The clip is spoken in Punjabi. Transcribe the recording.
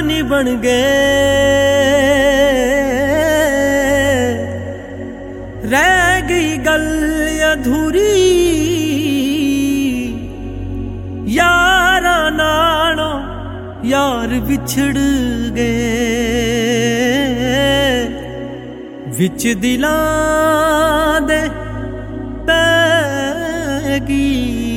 ਨੀ ਬਣ ਗਏ, ਰਹਿ ਗਈ ਗੱਲ ਅਧੂਰੀ ਯਾਰਾਂ ਨਾਲੋਂ ਯਾਰ ਵਿਛੜ ਗਏ। ਵਿੱਚ ਦਿਲਾਂ ਦੇ ਪੈ ਗਈ